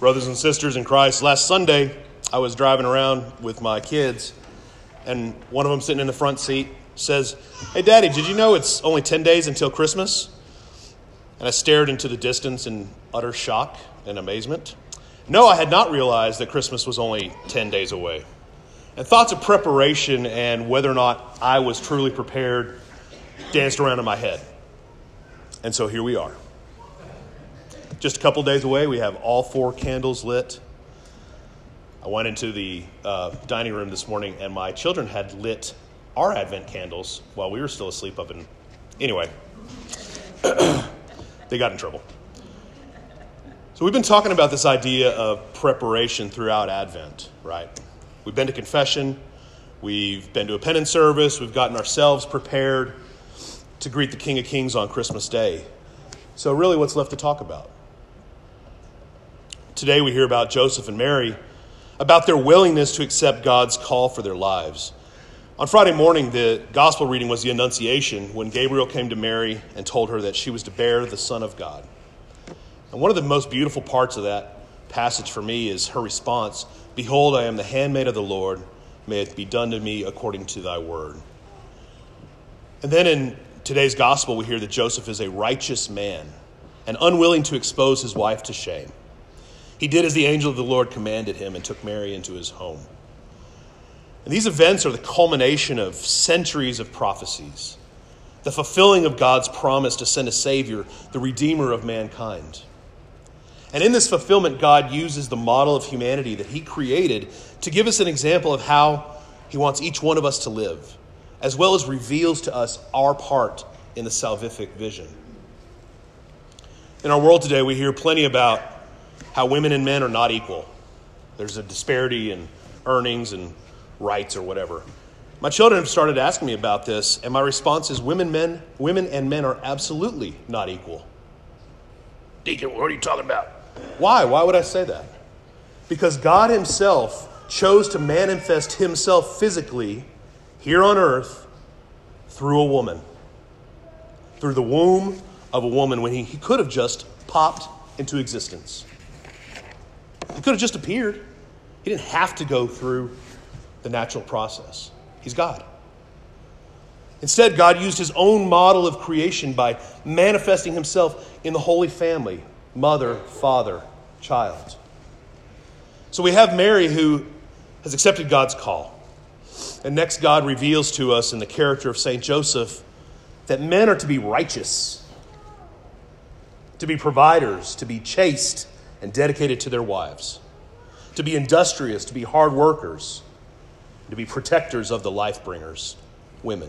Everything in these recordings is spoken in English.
Brothers and sisters in Christ, last Sunday I was driving around with my kids, and one of them sitting in the front seat says, "Hey Daddy, did you know it's only 10 days until Christmas?" And I stared into the distance in utter shock and amazement. No, I had not realized that Christmas was only 10 days away. And thoughts of preparation and whether or not I was truly prepared danced around in my head. And so here we are. Just a couple days away, we have all 4 candles lit. I went into the dining room this morning, and my children had lit our Advent candles while we were still asleep up in... Anyway, they got in trouble. So we've been talking about this idea of preparation throughout Advent, right? We've been to confession, we've been to a penance service, we've gotten ourselves prepared to greet the King of Kings on Christmas Day. So really, what's left to talk about? Today we hear about Joseph and Mary, about their willingness to accept God's call for their lives. On Friday morning, the gospel reading was the Annunciation, when Gabriel came to Mary and told her that she was to bear the Son of God. And one of the most beautiful parts of that passage for me is her response, "Behold, I am the handmaid of the Lord. May it be done to me according to thy word." And then in today's gospel, we hear that Joseph is a righteous man and unwilling to expose his wife to shame. He did as the angel of the Lord commanded him and took Mary into his home. And these events are the culmination of centuries of prophecies, the fulfilling of God's promise to send a Savior, the Redeemer of mankind. And in this fulfillment, God uses the model of humanity that he created to give us an example of how he wants each one of us to live, as well as reveals to us our part in the salvific vision. In our world today, we hear plenty about how women and men are not equal. There's a disparity in earnings and rights or whatever. My children have started asking me about this, and my response is women and men are absolutely not equal. Deacon, what are you talking about? Why? Why would I say that? Because God himself chose to manifest himself physically here on earth through a woman, through the womb of a woman, when he could have just popped into existence. He could have just appeared. He didn't have to go through the natural process. He's God. Instead, God used his own model of creation by manifesting himself in the Holy Family, mother, father, child. So we have Mary, who has accepted God's call. And next, God reveals to us in the character of St. Joseph that men are to be righteous, to be providers, to be chaste and dedicated to their wives, to be industrious, to be hard workers, to be protectors of the life bringers, women.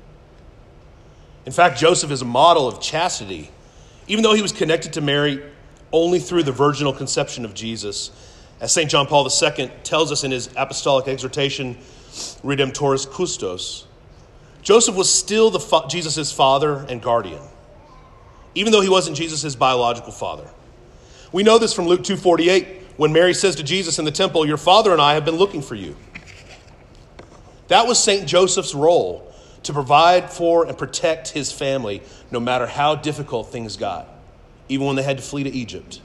In fact, Joseph is a model of chastity, even though he was connected to Mary only through the virginal conception of Jesus. As St. John Paul II tells us in his apostolic exhortation, Redemptoris Custos, Joseph was still Jesus' father and guardian, even though he wasn't Jesus' biological father. We know this from Luke 2:48, when Mary says to Jesus in the temple, "Your father and I have been looking for you." That was St. Joseph's role, to provide for and protect his family no matter how difficult things got, even when they had to flee to Egypt.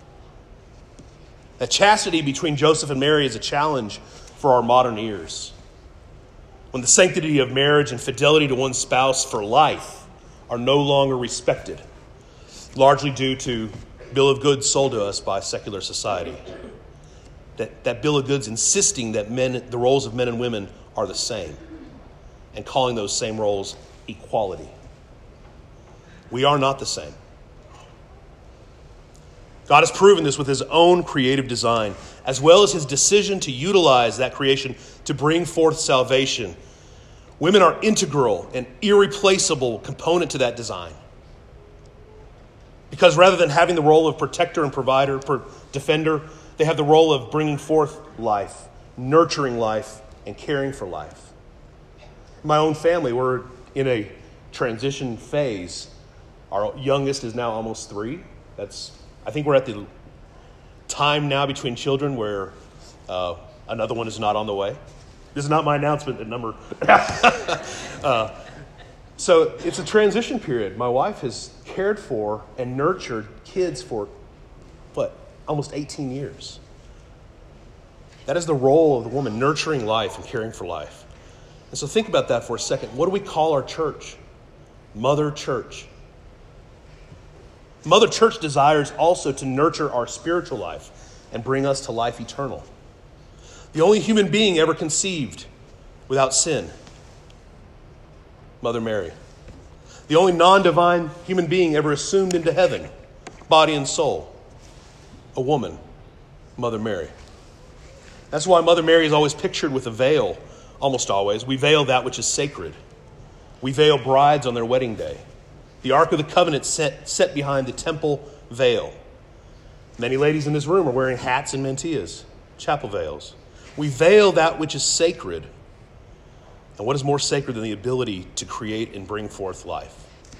That chastity between Joseph and Mary is a challenge for our modern ears, when the sanctity of marriage and fidelity to one's spouse for life are no longer respected, largely due to bill of goods sold to us by secular society. That bill of goods insisting that the roles of men and women are the same, and calling those same roles equality. We are not the same. God has proven this with his own creative design, as well as his decision to utilize that creation to bring forth salvation. Women are integral and irreplaceable component to that design. Because rather than having the role of protector and provider, defender, they have the role of bringing forth life, nurturing life, and caring for life. In my own family, we're in a transition phase. Our youngest is now almost 3. I think we're at the time now between children where another one is not on the way. This is not my announcement, the number. So it's a transition period. My wife has cared for and nurtured kids for, almost 18 years. That is the role of the woman, nurturing life and caring for life. And so think about that for a second. What do we call our church? Mother Church. Mother Church desires also to nurture our spiritual life and bring us to life eternal. The only human being ever conceived without sin, Mother Mary. The only non-divine human being ever assumed into heaven, body and soul, a woman, Mother Mary. That's why Mother Mary is always pictured with a veil, almost always. We veil that which is sacred. We veil brides on their wedding day. The Ark of the Covenant set behind the temple veil. Many ladies in this room are wearing hats and mantillas, chapel veils. We veil that which is sacred. And what is more sacred than the ability to create and bring forth life?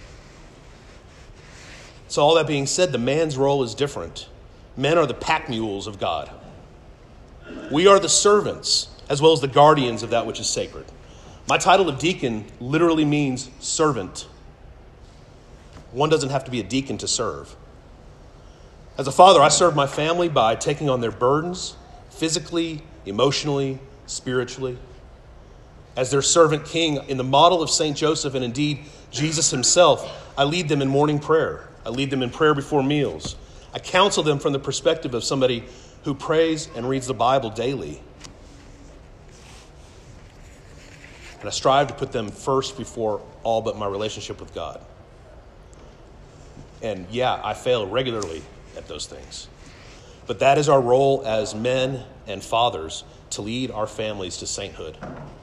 So all that being said, the man's role is different. Men are the pack mules of God. We are the servants as well as the guardians of that which is sacred. My title of deacon literally means servant. One doesn't have to be a deacon to serve. As a father, I serve my family by taking on their burdens, physically, emotionally, spiritually. As their servant king, in the model of St. Joseph and indeed Jesus himself, I lead them in morning prayer. I lead them in prayer before meals. I counsel them from the perspective of somebody who prays and reads the Bible daily. And I strive to put them first before all but my relationship with God. And yeah, I fail regularly at those things. But that is our role as men and fathers, to lead our families to sainthood.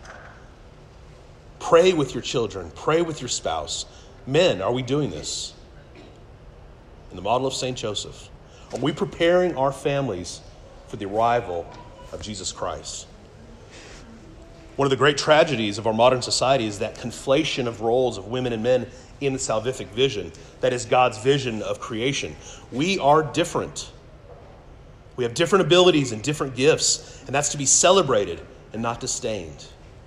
Pray with your children. Pray with your spouse. Men, are we doing this? In the model of St. Joseph, are we preparing our families for the arrival of Jesus Christ? One of the great tragedies of our modern society is that conflation of roles of women and men in the salvific vision. That is God's vision of creation. We are different. We have different abilities and different gifts, and that's to be celebrated and not disdained.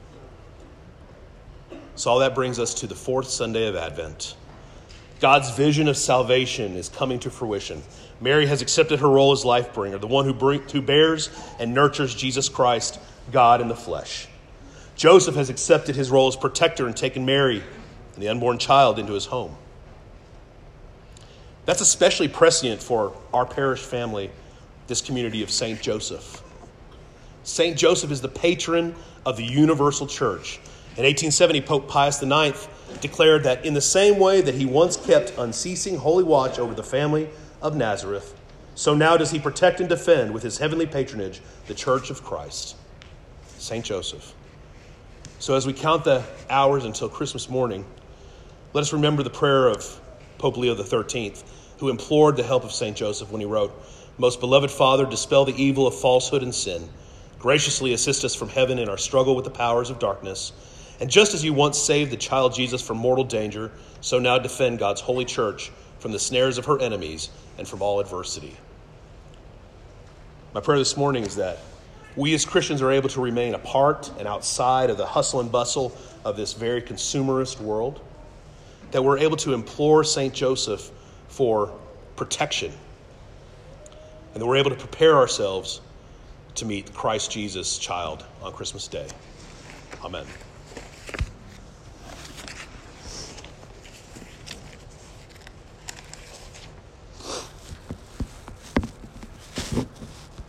So all that brings us to the fourth Sunday of Advent. God's vision of salvation is coming to fruition. Mary has accepted her role as life bringer, the one who bears and nurtures Jesus Christ, God in the flesh. Joseph has accepted his role as protector and taken Mary and the unborn child into his home. That's especially prescient for our parish family, this community of St. Joseph. St. Joseph is the patron of the universal church. In 1870, Pope Pius IX declared that in the same way that he once kept unceasing holy watch over the family of Nazareth, so now does he protect and defend with his heavenly patronage the Church of Christ, St. Joseph. So as we count the hours until Christmas morning, let us remember the prayer of Pope Leo XIII, who implored the help of St. Joseph when he wrote, "Most beloved Father, dispel the evil of falsehood and sin. Graciously assist us from heaven in our struggle with the powers of darkness. And just as you once saved the child Jesus from mortal danger, so now defend God's holy church from the snares of her enemies and from all adversity." My prayer this morning is that we as Christians are able to remain apart and outside of the hustle and bustle of this very consumerist world, that we're able to implore St. Joseph for protection, and that we're able to prepare ourselves to meet Christ Jesus' child on Christmas Day. Amen.